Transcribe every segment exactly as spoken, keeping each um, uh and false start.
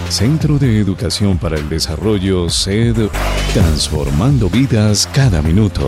Centro de Educación para el Desarrollo C E D, transformando vidas cada minuto.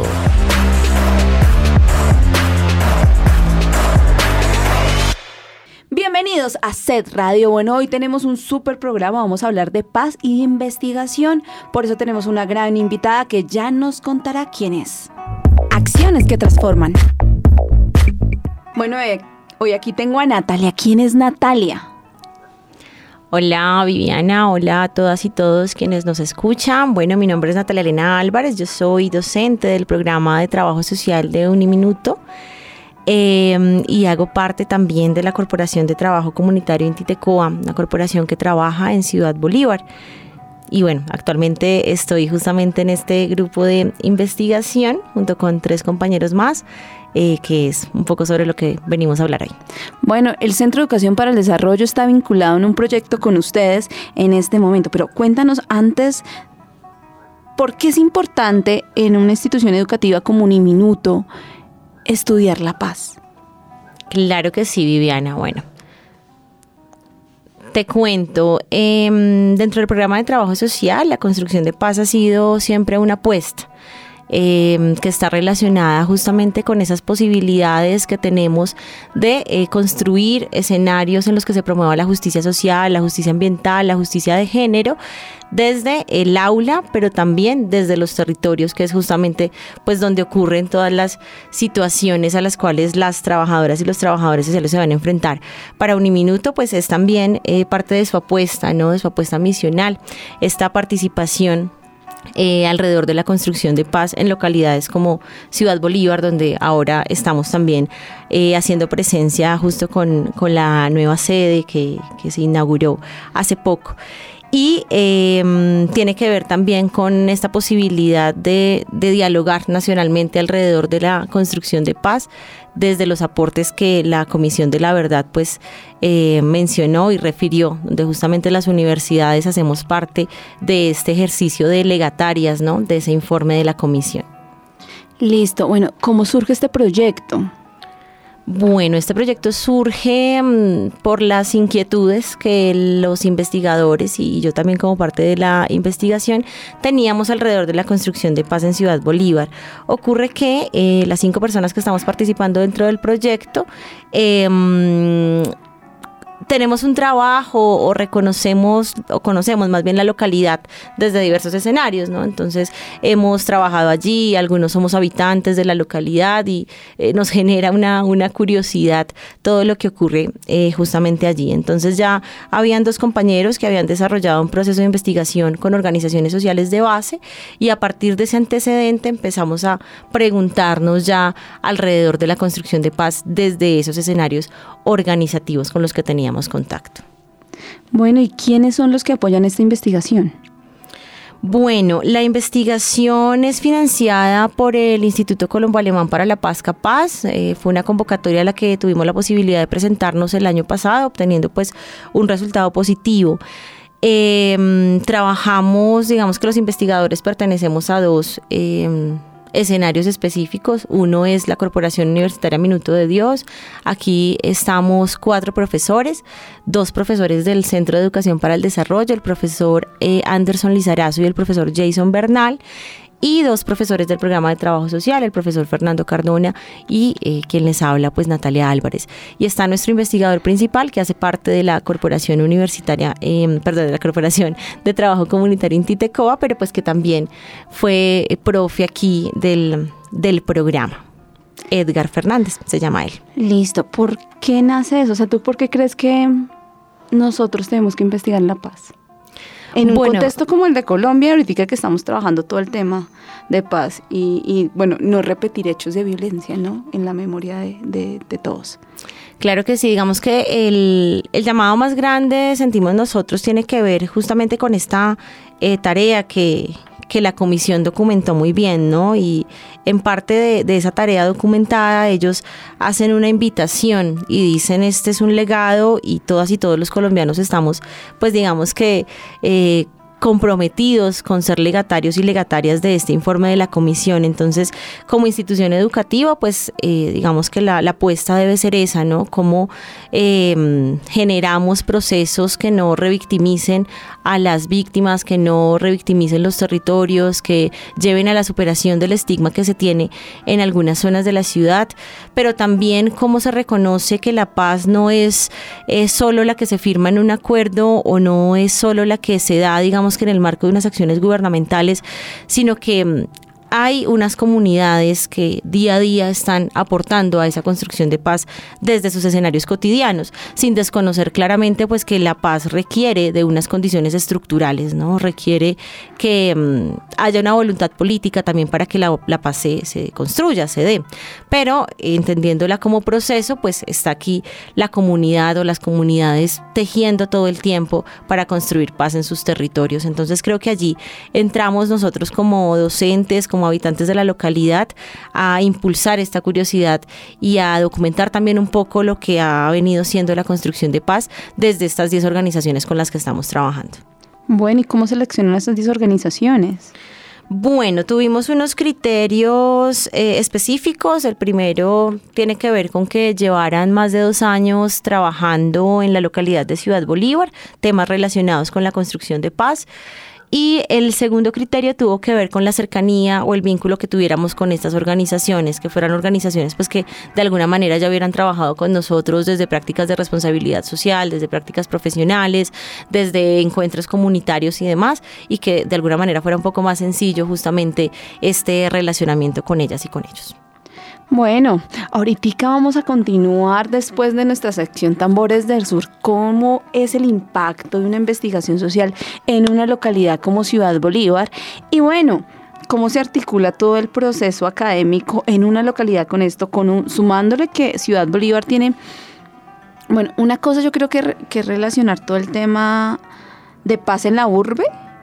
Bienvenidos a C E D Radio. Bueno, hoy tenemos un súper programa, vamos a hablar de paz y de investigación. Por eso tenemos una gran invitada que ya nos contará quién es. Acciones que transforman. Bueno, eh, hoy aquí tengo a Natalia. ¿Quién es Natalia? Hola Viviana, hola a todas y todos quienes nos escuchan. Bueno, mi nombre es Natalia Elena Álvarez, yo soy docente del programa de trabajo social de Uniminuto eh, y hago parte también de la Corporación de Trabajo Comunitario Intitecoa, una corporación que trabaja en Ciudad Bolívar. Y bueno, actualmente estoy justamente en este grupo de investigación junto con tres compañeros más, eh, que es un poco sobre lo que venimos a hablar hoy. Bueno, el Centro de Educación para el Desarrollo está vinculado en un proyecto con ustedes en este momento, pero cuéntanos antes, ¿por qué es importante en una institución educativa como Uniminuto estudiar la paz? Claro que sí, Viviana. Bueno, te cuento, eh, dentro del programa de trabajo social, la construcción de paz ha sido siempre una apuesta eh, que está relacionada justamente con esas posibilidades que tenemos de eh, construir escenarios en los que se promueva la justicia social, la justicia ambiental, la justicia de género, desde el aula, pero también desde los territorios, que es justamente pues donde ocurren todas las situaciones a las cuales las trabajadoras y los trabajadores sociales se van a enfrentar. Para Uniminuto pues es también eh, parte de su apuesta, ¿no? De su apuesta misional, esta participación Eh, alrededor de la construcción de paz en localidades como Ciudad Bolívar, donde ahora estamos también eh, haciendo presencia justo con, con la nueva sede que, que se inauguró hace poco. Y eh, tiene que ver también con esta posibilidad de, de dialogar nacionalmente alrededor de la construcción de paz, desde los aportes que la Comisión de la Verdad pues eh, mencionó y refirió, donde justamente las universidades hacemos parte de este ejercicio de legatarias, ¿no? De ese informe de la Comisión. Listo. Bueno, ¿cómo surge este proyecto? Bueno, este proyecto surge um, por las inquietudes que los investigadores y yo también como parte de la investigación teníamos alrededor de la construcción de paz en Ciudad Bolívar. Ocurre que eh, las cinco personas que estamos participando dentro del proyecto eh, um, tenemos un trabajo o reconocemos o conocemos más bien la localidad desde diversos escenarios, ¿no? Entonces hemos trabajado allí, algunos somos habitantes de la localidad y eh, nos genera una, una curiosidad todo lo que ocurre eh, justamente allí. Entonces ya habían dos compañeros que habían desarrollado un proceso de investigación con organizaciones sociales de base y a partir de ese antecedente empezamos a preguntarnos ya alrededor de la construcción de paz desde esos escenarios organizativos con los que teníamos contacto. Bueno, ¿y quiénes son los que apoyan esta investigación? Bueno, la investigación es financiada por el Instituto Colombo Alemán para la Paz Capaz. Eh, fue una convocatoria a la que tuvimos la posibilidad de presentarnos el año pasado, obteniendo pues un resultado positivo. Eh, trabajamos, digamos que los investigadores pertenecemos a dos eh, escenarios específicos. Uno es la Corporación Universitaria Minuto de Dios. Aquí estamos cuatro profesores, dos profesores del Centro de Educación para el Desarrollo, el profesor eh, Anderson Lizarazo y el profesor Jason Bernal, y dos profesores del programa de trabajo social, el profesor Fernando Cardona y eh, quien les habla, pues Natalia Álvarez. Y está nuestro investigador principal que hace parte de la Corporación Universitaria, eh, perdón, de la Corporación de Trabajo Comunitario Intitecoa, pero pues que también fue profe aquí del, del programa. Edgar Fernández se llama él. Listo. ¿Por qué nace eso? O sea, ¿tú por qué crees que nosotros tenemos que investigar la paz? En un bueno, contexto como el de Colombia, ahorita que estamos trabajando todo el tema de paz y, y bueno, no repetir hechos de violencia, ¿no? En la memoria de, de, de todos. Claro que sí, digamos que el, el llamado más grande, sentimos nosotros, tiene que ver justamente con esta eh, tarea que, que la comisión documentó muy bien, ¿no? Y en parte de, de esa tarea documentada, ellos hacen una invitación y dicen, este es un legado y todas y todos los colombianos estamos, pues digamos que eh, comprometidos con ser legatarios y legatarias de este informe de la comisión. Entonces, como institución educativa, pues eh, digamos que la, la apuesta debe ser esa, ¿no? Cómo eh, generamos procesos que no revictimicen a las víctimas, que no revictimicen los territorios, que lleven a la superación del estigma que se tiene en algunas zonas de la ciudad, pero también cómo se reconoce que la paz no es, es solo la que se firma en un acuerdo o no es solo la que se da, digamos que en el marco de unas acciones gubernamentales, sino que hay unas comunidades que día a día están aportando a esa construcción de paz desde sus escenarios cotidianos, sin desconocer claramente pues que la paz requiere de unas condiciones estructurales, ¿no? Requiere que um, haya una voluntad política también para que la, la paz se, se construya, se dé. Pero entendiéndola como proceso, pues está aquí la comunidad o las comunidades tejiendo todo el tiempo para construir paz en sus territorios. Entonces creo que allí entramos nosotros como docentes, como habitantes de la localidad, a impulsar esta curiosidad y a documentar también un poco lo que ha venido siendo la construcción de paz desde estas diez organizaciones con las que estamos trabajando. Bueno, ¿y cómo seleccionan estas diez organizaciones? Bueno, tuvimos unos criterios eh, específicos. El primero tiene que ver con que llevaran más de dos años trabajando en la localidad de Ciudad Bolívar, temas relacionados con la construcción de paz. Y el segundo criterio tuvo que ver con la cercanía o el vínculo que tuviéramos con estas organizaciones, que fueran organizaciones pues que de alguna manera ya hubieran trabajado con nosotros desde prácticas de responsabilidad social, desde prácticas profesionales, desde encuentros comunitarios y demás, y que de alguna manera fuera un poco más sencillo justamente este relacionamiento con ellas y con ellos. Bueno, ahorita vamos a continuar después de nuestra sección Tambores del Sur, cómo es el impacto de una investigación social en una localidad como Ciudad Bolívar y bueno, cómo se articula todo el proceso académico en una localidad con esto, con un, sumándole que Ciudad Bolívar tiene, bueno, una cosa yo creo que, que relacionar todo el tema de paz en la urbe,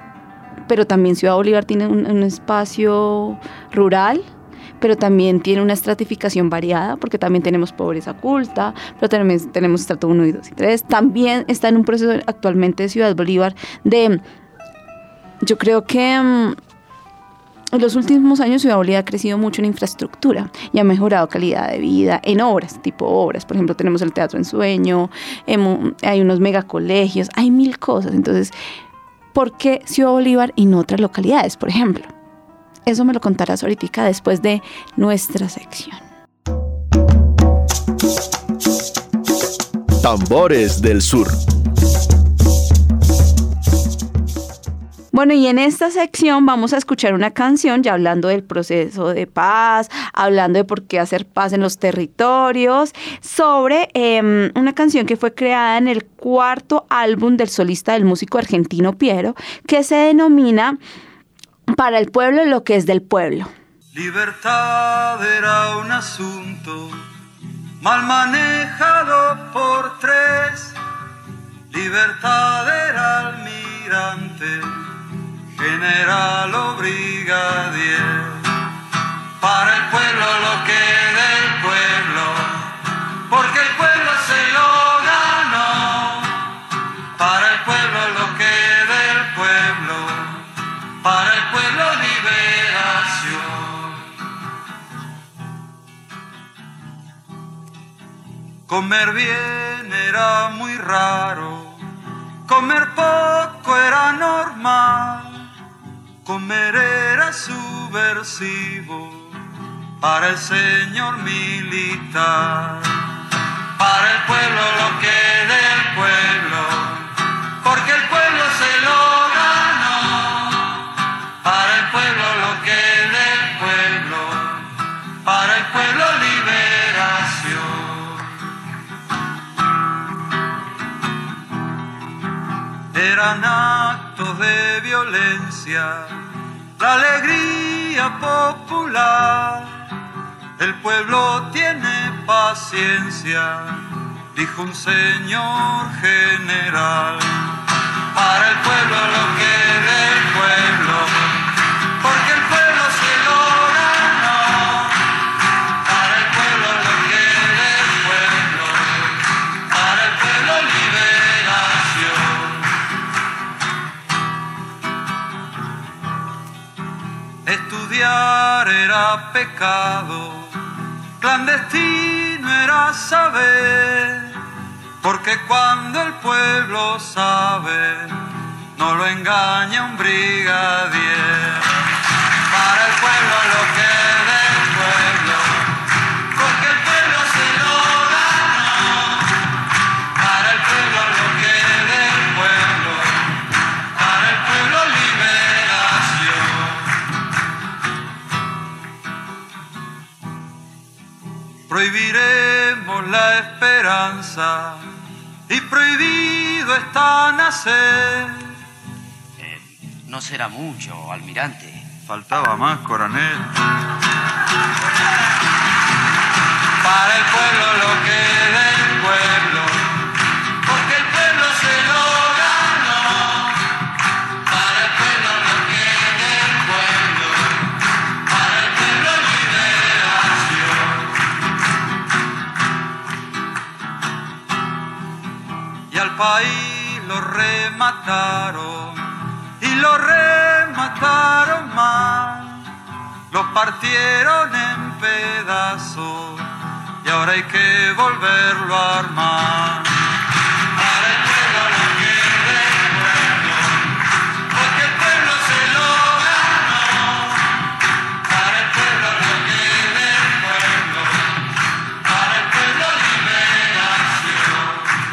pero también Ciudad Bolívar tiene un, un espacio rural, pero también tiene una estratificación variada, porque también tenemos pobreza oculta, pero también tenemos estrato uno, dos y tres. También está en un proceso actualmente de Ciudad Bolívar de, yo creo que um, en los últimos años Ciudad Bolívar ha crecido mucho en infraestructura y ha mejorado calidad de vida en obras, tipo obras. Por ejemplo, tenemos el Teatro Ensueño, hemos, hay unos megacolegios, hay mil cosas. Entonces, ¿por qué Ciudad Bolívar y no otras localidades, por ejemplo? Eso me lo contarás ahorita después de nuestra sección. Tambores del Sur. Bueno, y en esta sección vamos a escuchar una canción ya hablando del proceso de paz, hablando de por qué hacer paz en los territorios, sobre eh, una canción que fue creada en el cuarto álbum del solista del músico argentino Piero, que se denomina Para el pueblo lo que es del pueblo. Libertad era un asunto mal manejado por tres. Libertad era almirante, general o brigadier. Para el pueblo lo que del pueblo, porque el pueblo se lo ganó. Para el pueblo lo que del pueblo, para el pueblo liberación. Comer bien era muy raro, comer poco era normal, comer era subversivo para el señor militar. Para el pueblo lo que del pueblo, porque el pueblo se lo ganó. Para el pueblo lo que del pueblo, para el pueblo liberación. Eran actos de violencia, la alegría popular. El pueblo tiene paciencia, dijo un señor general. Para el pueblo lo que del pueblo, porque el pueblo se lo ganó. Para el pueblo lo que del pueblo, para el pueblo liberación. estudiar era pecado, clandestino era saber, porque cuando el pueblo sabe, no lo engaña un brigadier. Para el pueblo lo que es del pueblo, porque el pueblo se lo ganó. Para el pueblo lo que es del pueblo, para el pueblo liberación. Prohibiremos la esperanza y prohibido está nacer. Eh, no será mucho, almirante. Faltaba más, coronel. Para el pueblo lo que es del pueblo, porque el pueblo se lo ganó. Para el pueblo lo que es del pueblo, para el pueblo liberación. Y al país lo remataron, y lo remataron más, lo partieron en pedazos, y ahora hay que volverlo a armar. Para el pueblo lo que es del pueblo, porque el pueblo se lo ganó. Para el pueblo lo que es del pueblo, para el pueblo liberación.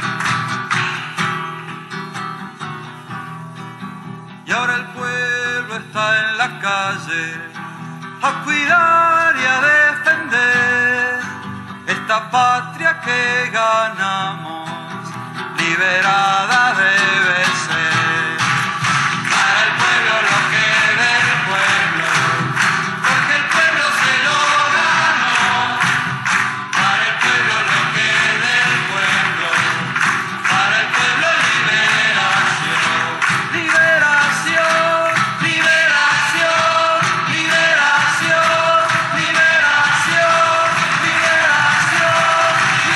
Y ahora el pueblo está en la calle a cuidar y a defender esta patria que ganamos, liberada debe ser. Para el pueblo lo que es del pueblo, porque el pueblo se lo ganó. Para el pueblo lo que es del pueblo, para el pueblo liberación. Liberación, liberación, liberación, liberación, liberación,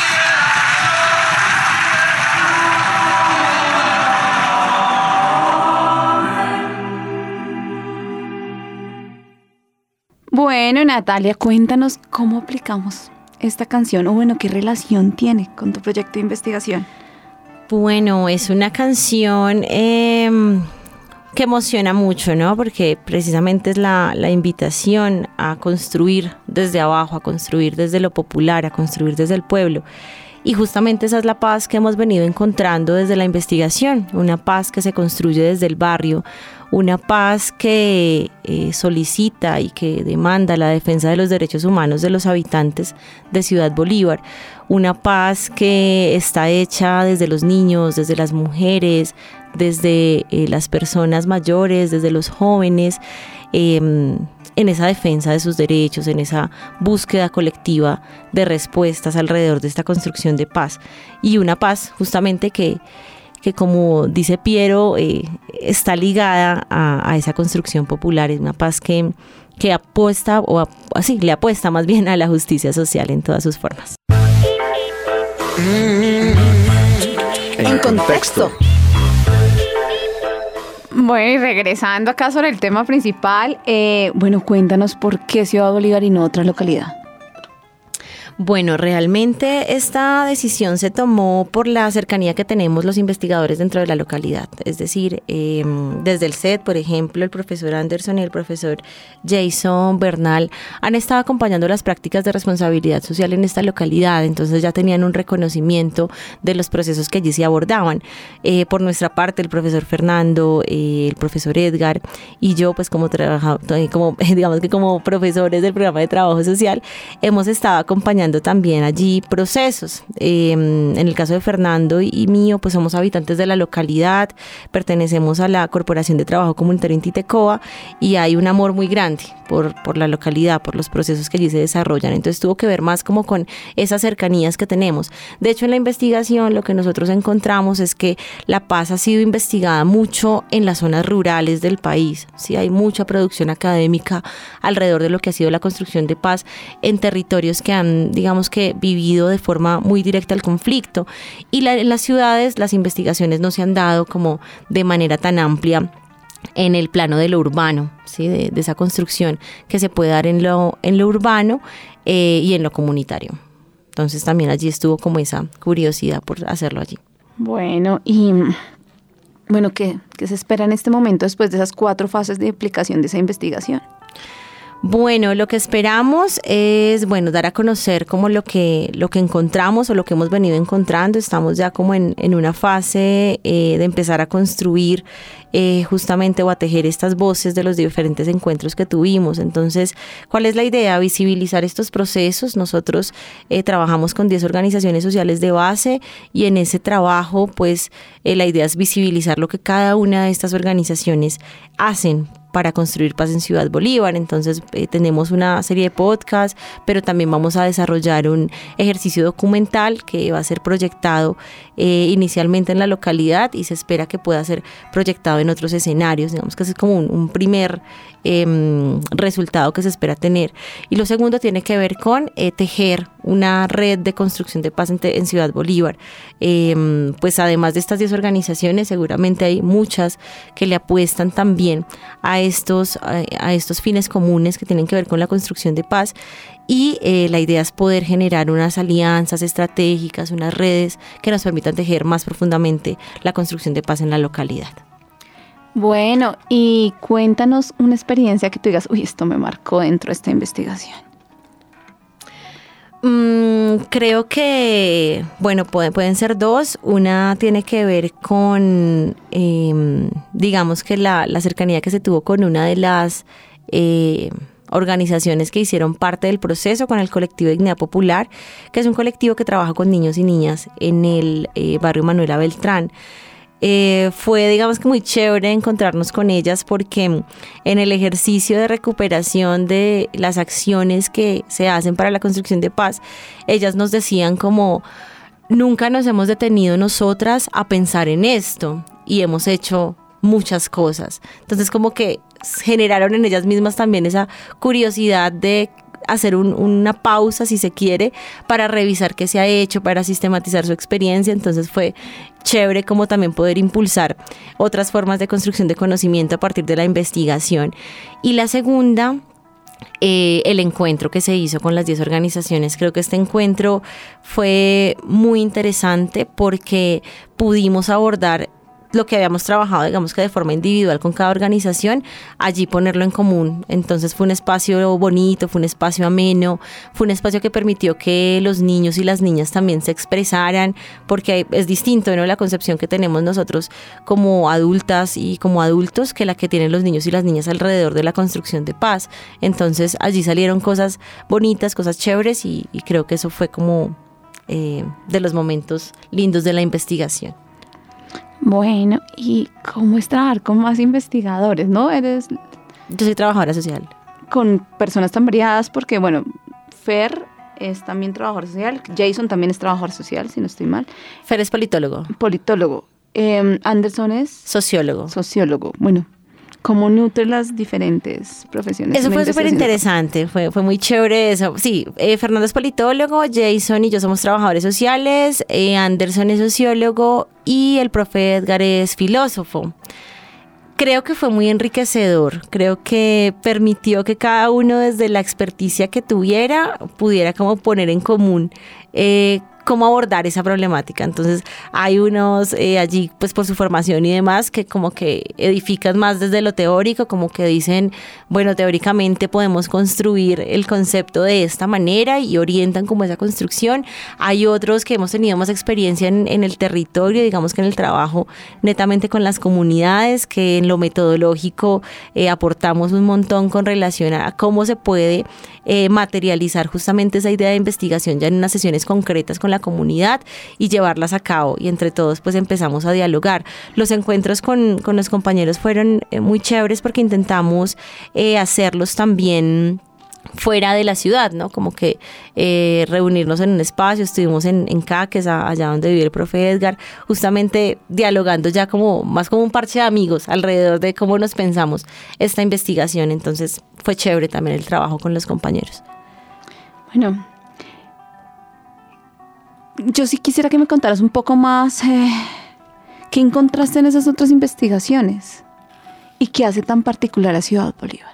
Bueno, Natalia, cuéntanos cómo aplicamos esta canción, o bueno, qué relación tiene con tu proyecto de investigación. Bueno, es una canción eh, que emociona mucho, ¿no? Porque precisamente es la, la invitación a construir desde abajo, a construir desde lo popular, a construir desde el pueblo. Y justamente esa es la paz que hemos venido encontrando desde la investigación, una paz que se construye desde el barrio, una paz que eh, solicita y que demanda la defensa de los derechos humanos de los habitantes de Ciudad Bolívar, una paz que está hecha desde los niños, desde las mujeres, desde eh, las personas mayores, desde los jóvenes, eh, en esa defensa de sus derechos, en esa búsqueda colectiva de respuestas alrededor de esta construcción de paz. Y una paz justamente que, que como dice Piero, eh, está ligada a, a esa construcción popular, es una paz que, que apuesta, o así, le apuesta más bien a la justicia social en todas sus formas. En contexto. Bueno, y regresando acá sobre el tema principal, eh, bueno, cuéntanos por qué Ciudad Bolívar y no otra localidad. Bueno, realmente esta decisión se tomó por la cercanía que tenemos los investigadores dentro de la localidad. Es decir, eh, desde el C E T, por ejemplo, el profesor Anderson y el profesor Jason Bernal han estado acompañando las prácticas de responsabilidad social en esta localidad. Entonces ya tenían un reconocimiento de los procesos que allí se abordaban. Eh, por nuestra parte, el profesor Fernando, eh, el profesor Edgar y yo, pues como, trabaja, como digamos que como profesores del programa de trabajo social, hemos estado acompañando también allí procesos. Eh, en el caso de Fernando y, y mío, pues somos habitantes de la localidad, pertenecemos a la Corporación de Trabajo Comunitario en Titecoa y hay un amor muy grande por, por la localidad, por los procesos que allí se desarrollan. Entonces tuvo que ver más como con esas cercanías que tenemos. De hecho, en la investigación lo que nosotros encontramos es que la paz ha sido investigada mucho en las zonas rurales del país. Sí, hay mucha producción académica alrededor de lo que ha sido la construcción de paz en territorios que han, digamos que, vivido de forma muy directa el conflicto. Y la, en las ciudades las investigaciones no se han dado como de manera tan amplia en el plano de lo urbano, ¿sí? de, de esa construcción que se puede dar en lo, en lo urbano eh, y en lo comunitario. Entonces también allí estuvo como esa curiosidad por hacerlo allí. Bueno, y bueno, ¿qué, qué se espera en este momento después de esas cuatro fases de aplicación de esa investigación? Bueno, lo que esperamos es, bueno, dar a conocer como lo que, lo que encontramos o lo que hemos venido encontrando. Estamos ya como en, en una fase eh, de empezar a construir eh, justamente o a tejer estas voces de los diferentes encuentros que tuvimos. Entonces, ¿cuál es la idea? Visibilizar estos procesos. Nosotros eh, trabajamos con diez organizaciones sociales de base y en ese trabajo, pues, eh, la idea es visibilizar lo que cada una de estas organizaciones hacen para construir paz en Ciudad Bolívar. Entonces eh, tenemos una serie de podcasts, pero también vamos a desarrollar un ejercicio documental que va a ser proyectado eh, inicialmente en la localidad y se espera que pueda ser proyectado en otros escenarios. Digamos que ese es como un, un primer eh, resultado que se espera tener. Y lo segundo tiene que ver con eh, tejer una red de construcción de paz en, en Ciudad Bolívar. Eh, pues además de estas diez organizaciones, seguramente hay muchas que le apuestan también a estos, a, a estos fines comunes que tienen que ver con la construcción de paz y eh, la idea es poder generar unas alianzas estratégicas, unas redes que nos permitan tejer más profundamente la construcción de paz en la localidad. Bueno, y cuéntanos una experiencia que tú digas, uy, esto me marcó dentro de esta investigación. Mm, creo que, bueno, pueden, pueden ser dos. Una tiene que ver con, eh, digamos que la, la cercanía que se tuvo con una de las eh, organizaciones que hicieron parte del proceso, con el colectivo Dignidad Popular, que es un colectivo que trabaja con niños y niñas en el eh, barrio Manuela Beltrán. Eh, fue, digamos que muy chévere encontrarnos con ellas porque en el ejercicio de recuperación de las acciones que se hacen para la construcción de paz, ellas nos decían como, nunca nos hemos detenido nosotras a pensar en esto y hemos hecho muchas cosas. Entonces como que generaron en ellas mismas también esa curiosidad de hacer un, una pausa, si se quiere, para revisar qué se ha hecho, para sistematizar su experiencia. Entonces fue chévere como también poder impulsar otras formas de construcción de conocimiento a partir de la investigación. Y la segunda, eh, el encuentro que se hizo con las diez organizaciones. Creo que este encuentro fue muy interesante porque pudimos abordar lo que habíamos trabajado, digamos que de forma individual con cada organización, allí ponerlo en común. Entonces fue un espacio bonito, fue un espacio ameno, fue un espacio que permitió que los niños y las niñas también se expresaran, porque es distinto, ¿no?, la concepción que tenemos nosotros como adultas y como adultos que la que tienen los niños y las niñas alrededor de la construcción de paz. Entonces allí salieron cosas bonitas, cosas chéveres y, y creo que eso fue como eh, de los momentos lindos de la investigación. Bueno, ¿y cómo es trabajar con más investigadores, no? Eres... Yo soy trabajadora social. Con personas tan variadas, porque, bueno, Fer es también trabajador social, Jason también es trabajador social, si no estoy mal. Fer es politólogo. Politólogo. Eh, Anderson es... Sociólogo. Sociólogo. Bueno, ¿cómo nutre las diferentes profesiones? Eso fue súper interesante, fue, fue muy chévere eso. Sí, eh, Fernando es politólogo, Jason y yo somos trabajadores sociales, eh, Anderson es sociólogo y el profe Edgar es filósofo. Creo que fue muy enriquecedor, creo que permitió que cada uno desde la experticia que tuviera pudiera como poner en común eh, cómo abordar esa problemática. Entonces hay unos eh, allí pues por su formación y demás que como que edifican más desde lo teórico, como que dicen, bueno, teóricamente podemos construir el concepto de esta manera y orientan como esa construcción. Hay otros que hemos tenido más experiencia en, en el territorio, digamos que en el trabajo netamente con las comunidades, que en lo metodológico eh, aportamos un montón con relación a cómo se puede eh, materializar justamente esa idea de investigación ya en unas sesiones concretas con la comunidad y llevarlas a cabo, y entre todos pues empezamos a dialogar. Los encuentros con, con los compañeros fueron eh, muy chéveres porque intentamos eh, hacerlos también fuera de la ciudad, ¿no? Como que eh, reunirnos en un espacio, estuvimos en, en Caques, allá donde vive el profe Edgar, justamente dialogando ya como más como un parche de amigos alrededor de cómo nos pensamos esta investigación. Entonces fue chévere también el trabajo con los compañeros. Bueno, yo sí quisiera que me contaras un poco más eh, qué encontraste en esas otras investigaciones ¿Y qué hace tan particular a Ciudad Bolívar?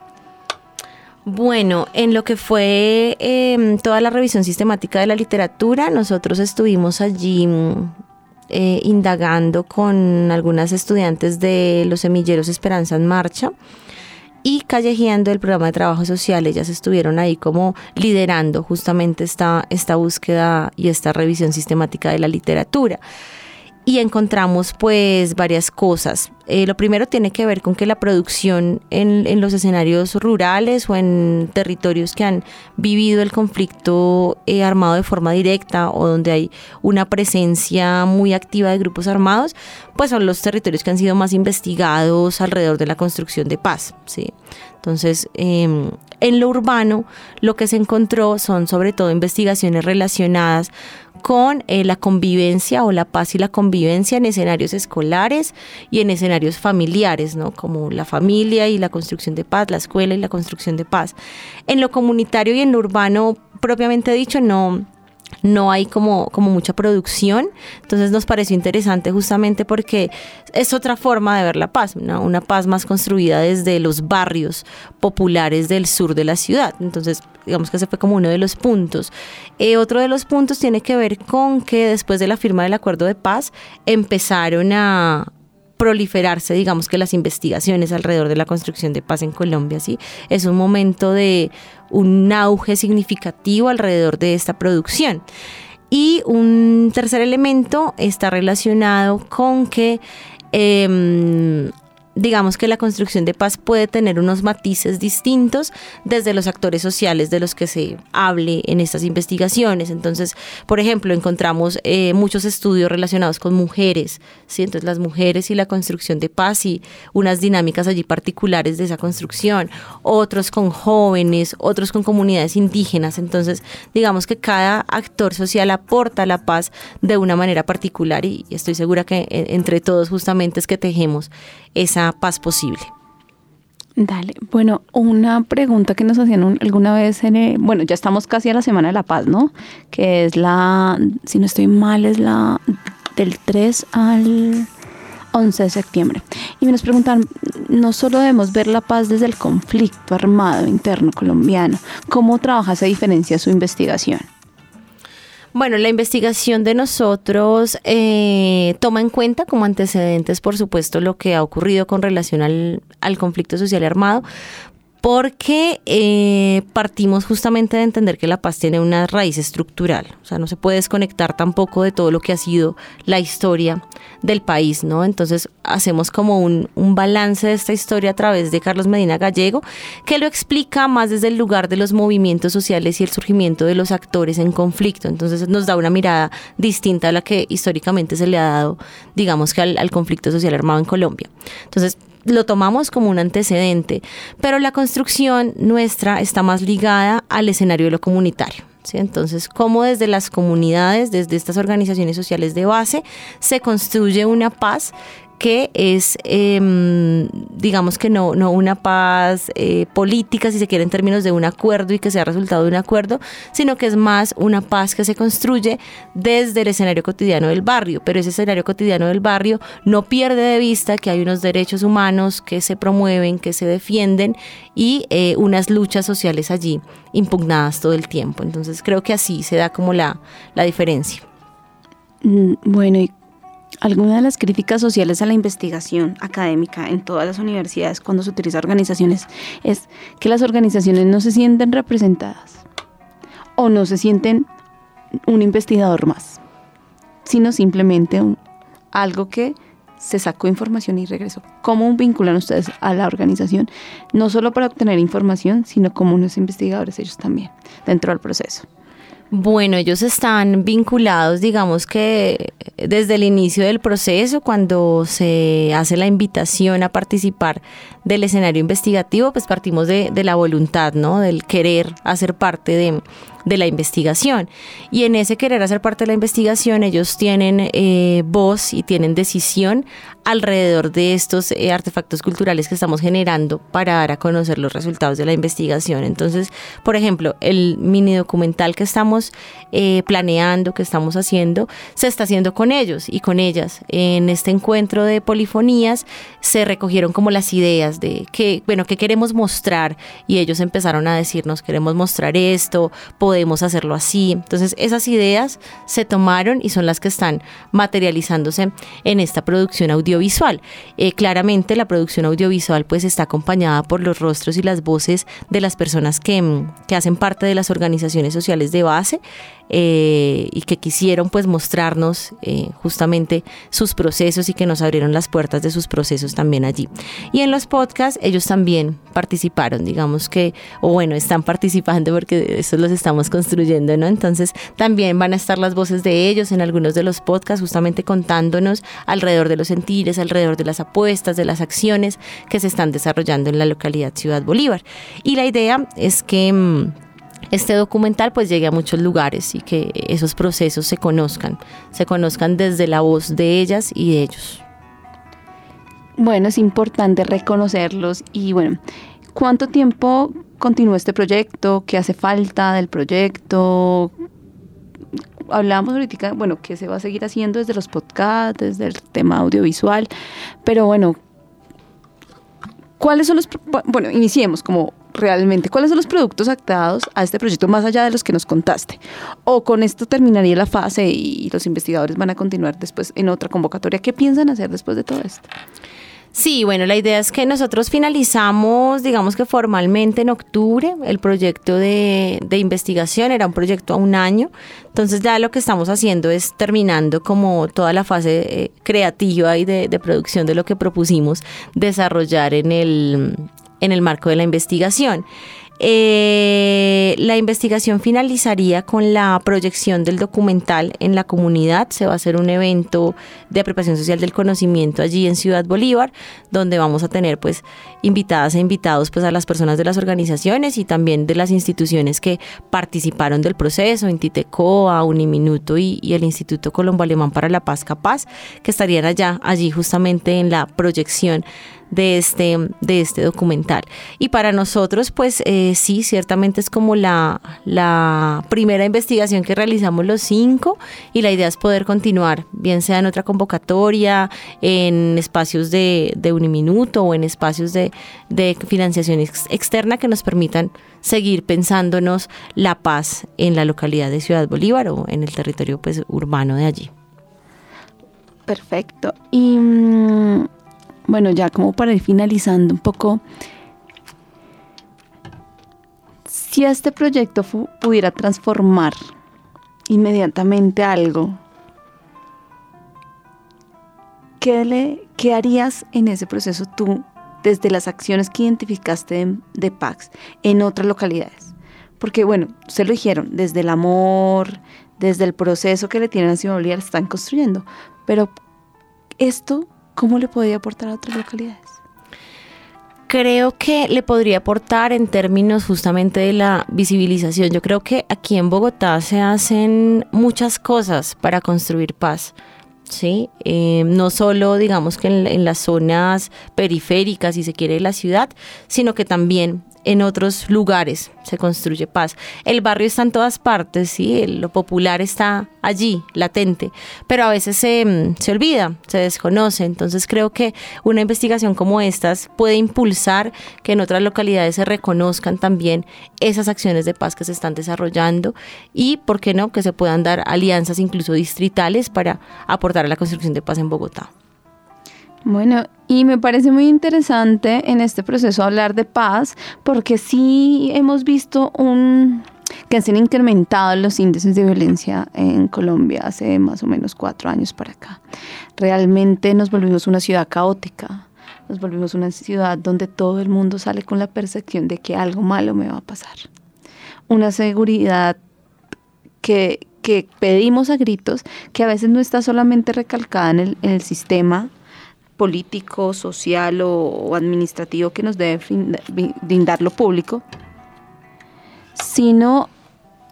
Bueno, en lo que fue eh, toda la revisión sistemática de la literatura, nosotros estuvimos allí eh, indagando con algunas estudiantes de los semilleros Esperanza en Marcha y callejeando el programa de trabajo social. Ellas estuvieron ahí como liderando justamente esta, esta búsqueda y esta revisión sistemática de la literatura. Y encontramos pues varias cosas. Eh, lo primero tiene que ver con que la producción en, en los escenarios rurales o en territorios que han vivido el conflicto eh, armado de forma directa o donde hay una presencia muy activa de grupos armados, pues son los territorios que han sido más investigados alrededor de la construcción de paz, ¿sí? Entonces, eh, en lo urbano, lo que se encontró son sobre todo investigaciones relacionadas con eh, la convivencia o la paz y la convivencia en escenarios escolares y en escenarios familiares, ¿no? Como la familia y la construcción de paz, la escuela y la construcción de paz. En lo comunitario y en lo urbano, propiamente dicho, no... no hay como, como mucha producción, entonces nos pareció interesante justamente porque es otra forma de ver la paz, ¿no? Una paz más construida desde los barrios populares del sur de la ciudad. Entonces digamos que ese fue como uno de los puntos. Eh, otro de los puntos tiene que ver con que después de la firma del acuerdo de paz empezaron a proliferarse, digamos que las investigaciones alrededor de la construcción de paz en Colombia, ¿sí? Es un momento de un auge significativo alrededor de esta producción. Y un tercer elemento está relacionado con que eh, digamos que la construcción de paz puede tener unos matices distintos desde los actores sociales de los que se hable en estas investigaciones. Entonces, por ejemplo, encontramos eh, muchos estudios relacionados con mujeres, ¿sí? Entonces, las mujeres y la construcción de paz y unas dinámicas allí particulares de esa construcción, otros con jóvenes, otros con comunidades indígenas. Entonces, digamos que cada actor social aporta la paz de una manera particular y estoy segura que eh, entre todos justamente es que tejemos esa paz posible. Dale, bueno, una pregunta que nos hacían un, alguna vez, en el, bueno, ya estamos casi a la Semana de la Paz, ¿no? Que es la, si no estoy mal, es la del tres al once de septiembre. Y nos preguntan, no solo debemos ver la paz desde el conflicto armado interno colombiano, ¿cómo trabaja esa diferencia su investigación? Bueno, la investigación de nosotros eh, toma en cuenta como antecedentes, por supuesto, lo que ha ocurrido con relación al, al conflicto social armado, porque eh, partimos justamente de entender que la paz tiene una raíz estructural, o sea, no se puede desconectar tampoco de todo lo que ha sido la historia del país, ¿no? Entonces hacemos como un, un balance de esta historia a través de Carlos Medina Gallego, que lo explica más desde el lugar de los movimientos sociales y el surgimiento de los actores en conflicto. Entonces nos da una mirada distinta a la que históricamente se le ha dado, digamos que al, al conflicto social armado en Colombia. Entonces lo tomamos como un antecedente, pero la construcción nuestra está más ligada al escenario de lo comunitario, ¿sí? Entonces, cómo desde las comunidades, desde estas organizaciones sociales de base, se construye una paz que es, eh, digamos que no, no una paz eh, política, si se quiere, en términos de un acuerdo y que sea resultado de un acuerdo, sino que es más una paz que se construye desde el escenario cotidiano del barrio, pero ese escenario cotidiano del barrio no pierde de vista que hay unos derechos humanos que se promueven, que se defienden y eh, unas luchas sociales allí impugnadas todo el tiempo. Entonces creo que así se da como la, la diferencia. Bueno, y alguna de las críticas sociales a la investigación académica en todas las universidades cuando se utiliza organizaciones es que las organizaciones no se sienten representadas o no se sienten un investigador más, sino simplemente un, algo que se sacó información y regresó. ¿Cómo vinculan ustedes a la organización? No solo para obtener información, sino como unos investigadores ellos también dentro del proceso. Bueno, ellos están vinculados, digamos que desde el inicio del proceso, cuando se hace la invitación a participar del escenario investigativo, pues partimos de, de la voluntad, ¿no? Del querer hacer parte de, de la investigación. Y en ese querer hacer parte de la investigación, ellos tienen eh, voz y tienen decisión alrededor de estos eh, artefactos culturales que estamos generando para dar a conocer los resultados de la investigación. Entonces, por ejemplo, el mini documental que estamos eh, planeando, que estamos haciendo, se está haciendo con ellos y con ellas. En este encuentro de polifonías se recogieron como las ideas de que, bueno, qué queremos mostrar, y ellos empezaron a decirnos, queremos mostrar esto, podemos hacerlo así. Entonces, esas ideas se tomaron y son las que están materializándose en esta producción audiovisual. Eh, claramente la producción audiovisual pues está acompañada por los rostros y las voces de las personas que, que hacen parte de las organizaciones sociales de base, eh, y que quisieron pues mostrarnos eh, justamente sus procesos y que nos abrieron las puertas de sus procesos también allí. Y en los podcasts ellos también participaron, digamos que, o bueno, están participando porque estos los estamos construyendo, ¿no? Entonces también van a estar las voces de ellos en algunos de los podcasts, justamente contándonos alrededor de los sentires, alrededor de las apuestas, de las acciones que se están desarrollando en la localidad Ciudad Bolívar. Y la idea es que mmm, este documental pues llegue a muchos lugares y que esos procesos se conozcan, se conozcan desde la voz de ellas y de ellos. Bueno, es importante reconocerlos y bueno, ¿cuánto tiempo continúa este proyecto? ¿Qué hace falta del proyecto? Hablamos ahorita, bueno, que se va a seguir haciendo desde los podcasts, desde el tema audiovisual, pero bueno, ¿cuáles son los, bueno, iniciemos como realmente, ¿cuáles son los productos actados a este proyecto más allá de los que nos contaste? ¿O con esto terminaría la fase y los investigadores van a continuar después en otra convocatoria? ¿Qué piensan hacer después de todo esto? Sí, bueno, la idea es que nosotros finalizamos, digamos que formalmente en octubre, el proyecto de, de investigación, era un proyecto a un año, entonces ya lo que estamos haciendo es terminando como toda la fase eh, creativa y de, de producción de lo que propusimos desarrollar en el, en el marco de la investigación. Eh, la investigación finalizaría con la proyección del documental en la comunidad. Se va a hacer un evento de apropiación social del conocimiento allí en Ciudad Bolívar, donde vamos a tener pues invitadas e invitados pues a las personas de las organizaciones y también de las instituciones que participaron del proceso, Intitecoa, Uniminuto y, y el Instituto Colombo Alemán para la Paz Capaz, que estarían allá, allí justamente en la proyección de este, de este documental. Y para nosotros, pues eh, sí, ciertamente es como la, la primera investigación que realizamos los cinco, y la idea es poder continuar, bien sea en otra convocatoria, en espacios de, de Uniminuto o en espacios de, de financiación ex, externa que nos permitan seguir pensándonos la paz en la localidad de Ciudad Bolívar o en el territorio pues urbano de allí. Perfecto. Y mmm, bueno, ya como para ir finalizando un poco, si este proyecto fu- pudiera transformar inmediatamente algo, ¿qué, le, ¿qué harías en ese proceso tú desde las acciones que identificaste de, de P A C S en otras localidades? Porque bueno, se lo dijeron, desde el amor, desde el proceso que le tienen a Ciudad Bolívar, están construyendo, pero esto, ¿cómo le podría aportar a otras localidades? Creo que le podría aportar en términos justamente de la visibilización. Yo creo que aquí en Bogotá se hacen muchas cosas para construir paz, ¿sí? Eh, no solo, digamos que en, en las zonas periféricas, si se quiere, de la ciudad, sino que también en otros lugares se construye paz. El barrio está en todas partes, ¿sí? Lo popular está allí, latente, pero a veces se, se olvida, se desconoce. Entonces creo que una investigación como estas puede impulsar que en otras localidades se reconozcan también esas acciones de paz que se están desarrollando y, ¿por qué no?, que se puedan dar alianzas incluso distritales para aportar a la construcción de paz en Bogotá. Bueno, y me parece muy interesante en este proceso hablar de paz, porque sí hemos visto un que se han incrementado los índices de violencia en Colombia hace más o menos cuatro años para acá. Realmente nos volvimos una ciudad caótica, nos volvimos una ciudad donde todo el mundo sale con la percepción de que algo malo me va a pasar. Una seguridad que, que pedimos a gritos, que a veces no está solamente recalcada en el, en el sistema político, social o, o administrativo que nos debe brindar lo público, sino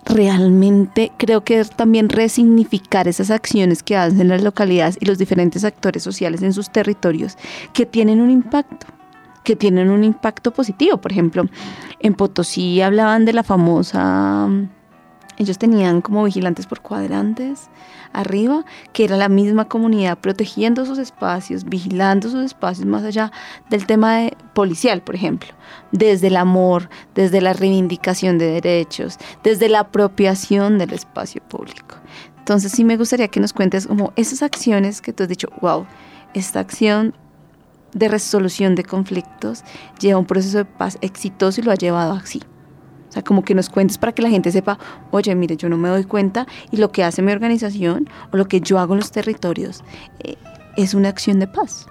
realmente creo que es también resignificar esas acciones que hacen las localidades y los diferentes actores sociales en sus territorios que tienen un impacto, que tienen un impacto positivo. Por ejemplo, en Potosí hablaban de la famosa, ellos tenían como vigilantes por cuadrantes arriba, que era la misma comunidad protegiendo sus espacios, vigilando sus espacios más allá del tema de policial, por ejemplo, desde el amor, desde la reivindicación de derechos, desde la apropiación del espacio público. Entonces sí me gustaría que nos cuentes como esas acciones que tú has dicho, wow, esta acción de resolución de conflictos lleva un proceso de paz exitoso y lo ha llevado así. O sea, como que nos cuentes para que la gente sepa, oye, mire, yo no me doy cuenta y lo que hace mi organización o lo que yo hago en los territorios eh, es una acción de paz.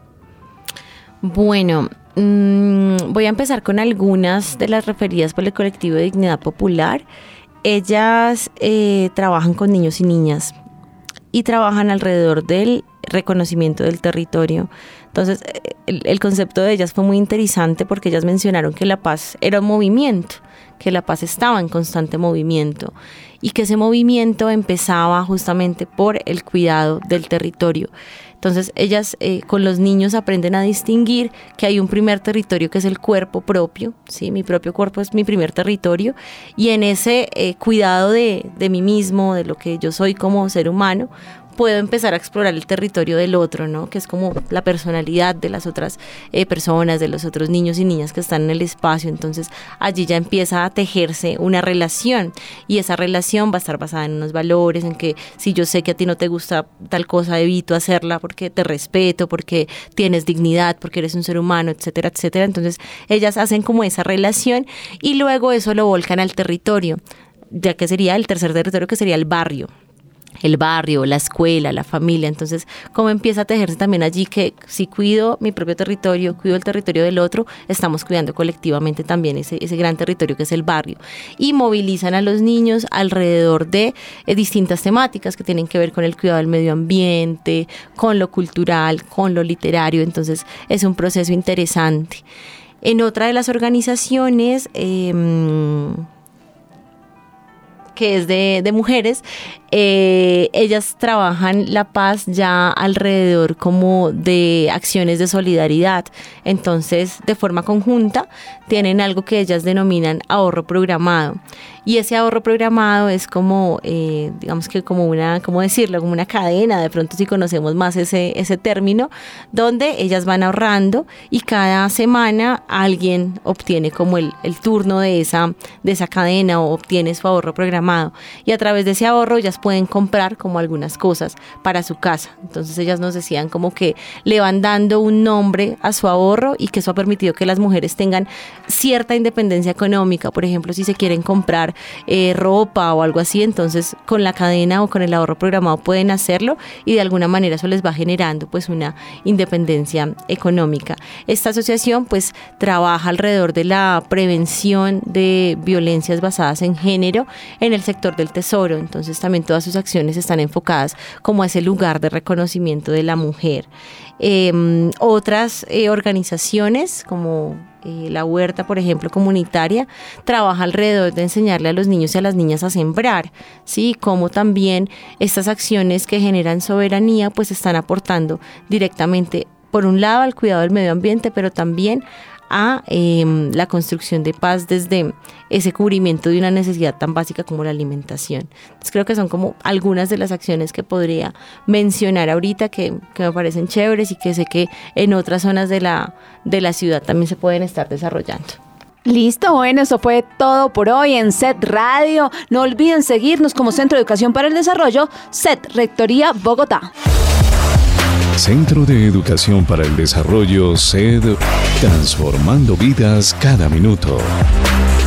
Bueno, mmm, voy a empezar con algunas de las referidas por el colectivo de Dignidad Popular. Ellas eh, trabajan con niños y niñas y trabajan alrededor del reconocimiento del territorio. Entonces, el, el concepto de ellas fue muy interesante porque ellas mencionaron que la paz era un movimiento, que la paz estaba en constante movimiento y que ese movimiento empezaba justamente por el cuidado del territorio. Entonces ellas eh, con los niños aprenden a distinguir que hay un primer territorio que es el cuerpo propio, ¿sí? Mi propio cuerpo es mi primer territorio y en ese eh, cuidado de, de mí mismo, de lo que yo soy como ser humano, puedo empezar a explorar el territorio del otro, ¿no? Que es como la personalidad de las otras eh, personas, de los otros niños y niñas que están en el espacio. Entonces allí ya empieza a tejerse una relación y esa relación va a estar basada en unos valores, en que si yo sé que a ti no te gusta tal cosa, evito hacerla porque te respeto, porque tienes dignidad, porque eres un ser humano, etcétera, etcétera. Entonces ellas hacen como esa relación y luego eso lo volcan al territorio, ya que sería el tercer territorio, que sería el barrio. El barrio, la escuela, la familia. Entonces, ¿cómo empieza a tejerse también allí que si cuido mi propio territorio, cuido el territorio del otro, estamos cuidando colectivamente también ese, ese gran territorio que es el barrio? Y movilizan a los niños alrededor de eh, distintas temáticas que tienen que ver con el cuidado del medio ambiente, con lo cultural, con lo literario. Entonces, es un proceso interesante. En otra de las organizaciones, eh, que es de, de mujeres, eh, ellas trabajan la paz ya alrededor como de acciones de solidaridad. Entonces, de forma conjunta, tienen algo que ellas denominan ahorro programado. Y ese ahorro programado es como, eh, digamos que como una, ¿cómo decirlo? Como una cadena, de pronto si conocemos más ese, ese término, donde ellas van ahorrando y cada semana alguien obtiene como el, el turno de esa, de esa cadena o obtiene su ahorro programado. Y a través de ese ahorro ellas pueden comprar como algunas cosas para su casa. Entonces ellas nos decían como que le van dando un nombre a su ahorro y que eso ha permitido que las mujeres tengan cierta independencia económica. Por ejemplo, si se quieren comprar Eh, ropa o algo así, entonces con la cadena o con el ahorro programado pueden hacerlo y de alguna manera eso les va generando pues una independencia económica. Esta asociación pues trabaja alrededor de la prevención de violencias basadas en género en el sector del tesoro, entonces también todas sus acciones están enfocadas como a ese lugar de reconocimiento de la mujer. Eh, otras eh, organizaciones como Eh, la huerta, por ejemplo, comunitaria, trabaja alrededor de enseñarle a los niños y a las niñas a sembrar, ¿sí? Como también estas acciones que generan soberanía, pues están aportando directamente, por un lado, al cuidado del medio ambiente, pero también a eh, la construcción de paz desde ese cubrimiento de una necesidad tan básica como la alimentación. Entonces creo que son como algunas de las acciones que podría mencionar ahorita que, que me parecen chéveres y que sé que en otras zonas de la, de la ciudad también se pueden estar desarrollando. Listo, bueno, eso fue todo por hoy en C E D Radio. No olviden seguirnos como Centro de Educación para el Desarrollo, C E D, Rectoría Bogotá. Centro de Educación para el Desarrollo, C E D, transformando vidas cada minuto.